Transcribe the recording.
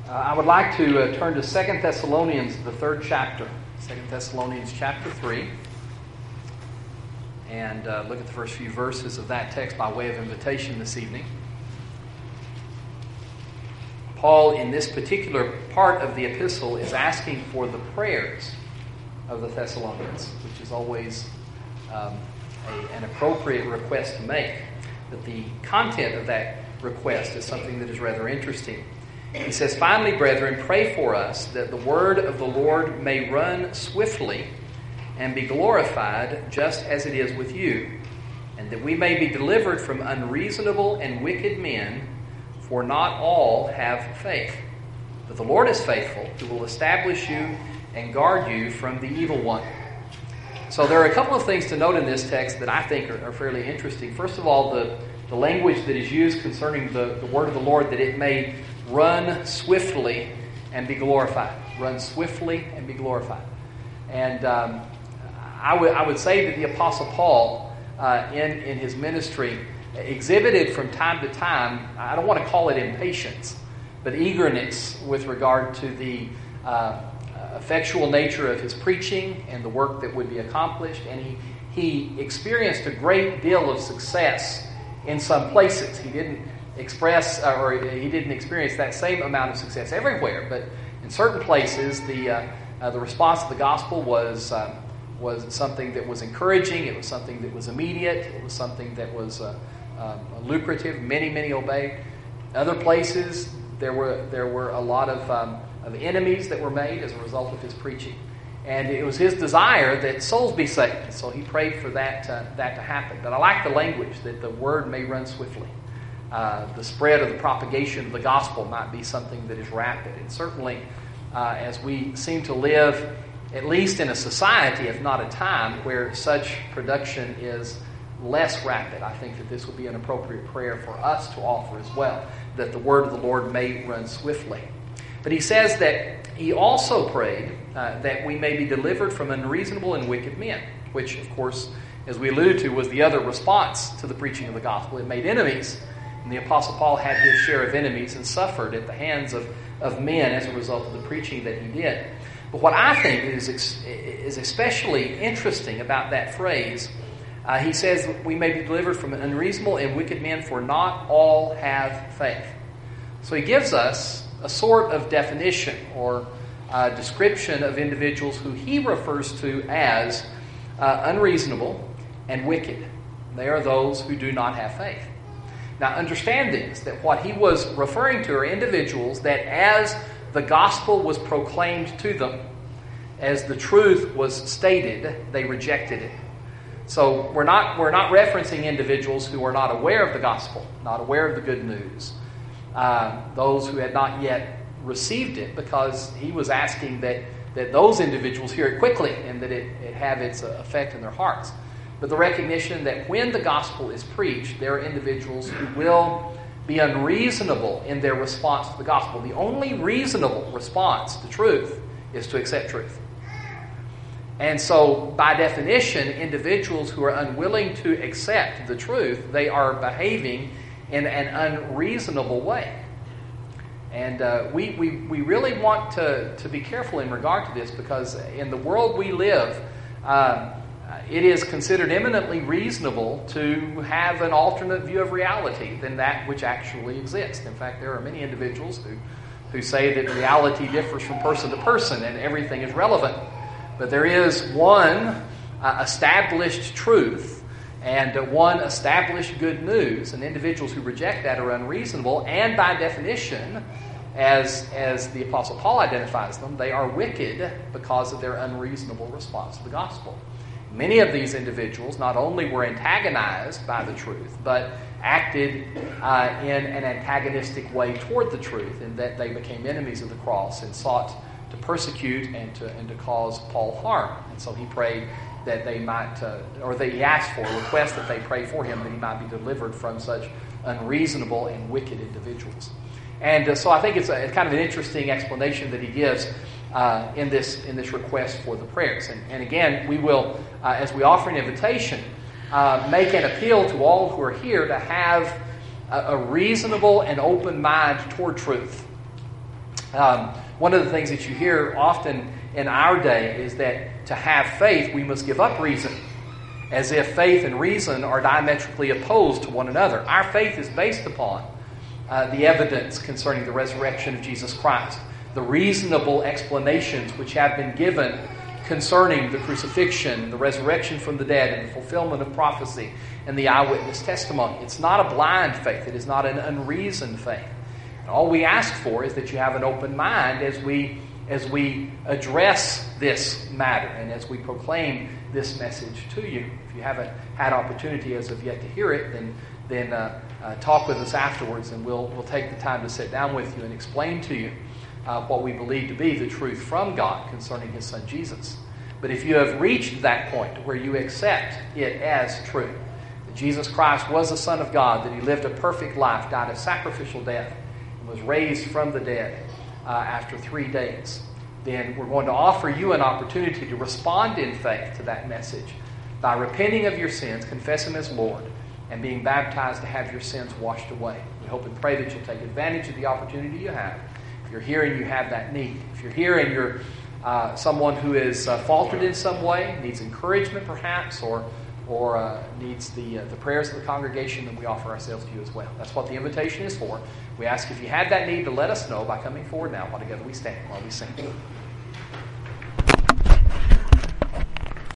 I would like to turn to 2 Thessalonians, the third chapter. 2 Thessalonians chapter 3. And look at the first few verses of that text by way of invitation this evening. Paul, in this particular part of the epistle, is asking for the prayers of the Thessalonians, which is always an appropriate request to make. But the content of that request is something that is rather interesting. He says, "Finally, brethren, pray for us that the word of the Lord may run swiftly and be glorified just as it is with you, and that we may be delivered from unreasonable and wicked men, for not all have faith. But the Lord is faithful, who will establish you and guard you from the evil one." So there are a couple of things to note in this text that I think are fairly interesting. First of all, the language that is used concerning the word of the Lord, that it may run swiftly and be glorified. Run swiftly and be glorified. And I would say that the Apostle Paul, in his ministry, exhibited from time to time, I don't want to call it impatience, but eagerness with regard to the effectual nature of his preaching and the work that would be accomplished. And he experienced a great deal of success in some places. He didn't experience that same amount of success everywhere, but in certain places the response to the gospel was something that was encouraging. It was something that was immediate. It was something that was lucrative. Many obeyed. Other places there were a lot of enemies that were made as a result of his preaching, and it was his desire that souls be saved. So he prayed for that to happen. But I like the language that the word may run swiftly. The spread of the propagation of the gospel might be something that is rapid. And certainly, as we seem to live, at least in a society, if not a time, where such production is less rapid, I think that this would be an appropriate prayer for us to offer as well, that the word of the Lord may run swiftly. But he says that he also prayed that we may be delivered from unreasonable and wicked men, which, of course, as we alluded to, was the other response to the preaching of the gospel. It made enemies. And the Apostle Paul had his share of enemies and suffered at the hands of men as a result of the preaching that he did. But what I think is especially interesting about that phrase, he says we may be delivered from unreasonable and wicked men, for not all have faith. So he gives us a sort of definition or description of individuals who he refers to as unreasonable and wicked. They are those who do not have faith. Now, understand this, that what he was referring to are individuals that as the gospel was proclaimed to them, as the truth was stated, they rejected it. So we're not referencing individuals who are not aware of the gospel, not aware of the good news, those who had not yet received it, because he was asking that those individuals hear it quickly and that it have its effect in their hearts. But the recognition that when the gospel is preached, there are individuals who will be unreasonable in their response to the gospel. The only reasonable response to truth is to accept truth. And so, by definition, individuals who are unwilling to accept the truth, they are behaving in an unreasonable way. And we really want to be careful in regard to this, because in the world we live, it is considered eminently reasonable to have an alternate view of reality than that which actually exists. In fact, there are many individuals who say that reality differs from person to person and everything is relevant. But there is one established truth and one established good news, and individuals who reject that are unreasonable, and by definition, as the Apostle Paul identifies them, they are wicked because of their unreasonable response to the gospel. Many of these individuals not only were antagonized by the truth, but acted in an antagonistic way toward the truth, in that they became enemies of the cross and sought to persecute and to cause Paul harm. And so he prayed that they might, he asked for, request that they pray for him, that he might be delivered from such unreasonable and wicked individuals. And so I think it's kind of an interesting explanation that he gives in this request for the prayers. And again, we will, as we offer an invitation, make an appeal to all who are here to have a reasonable and open mind toward truth. One of the things that you hear often in our day is that to have faith, we must give up reason, as if faith and reason are diametrically opposed to one another. Our faith is based upon the evidence concerning the resurrection of Jesus Christ, the reasonable explanations which have been given concerning the crucifixion, the resurrection from the dead, and the fulfillment of prophecy, and the eyewitness testimony. It's not a blind faith. It is not an unreasoned faith. And all we ask for is that you have an open mind as we address this matter and as we proclaim this message to you. If you haven't had opportunity as of yet to hear it, then talk with us afterwards, and we'll take the time to sit down with you and explain to you what we believe to be the truth from God concerning His Son Jesus. But if you have reached that point where you accept it as true, that Jesus Christ was the Son of God, that He lived a perfect life, died a sacrificial death, and was raised from the dead after 3 days, then we're going to offer you an opportunity to respond in faith to that message by repenting of your sins, confessing Him as Lord, and being baptized to have your sins washed away. We hope and pray that you'll take advantage of the opportunity you have. If you're here and you have that need, if you're here and you're someone who is faltered in some way, needs encouragement perhaps, or needs the prayers of the congregation, then we offer ourselves to you as well. That's what the invitation is for. We ask if you had that need to let us know by coming forward now while together we stand while we sing.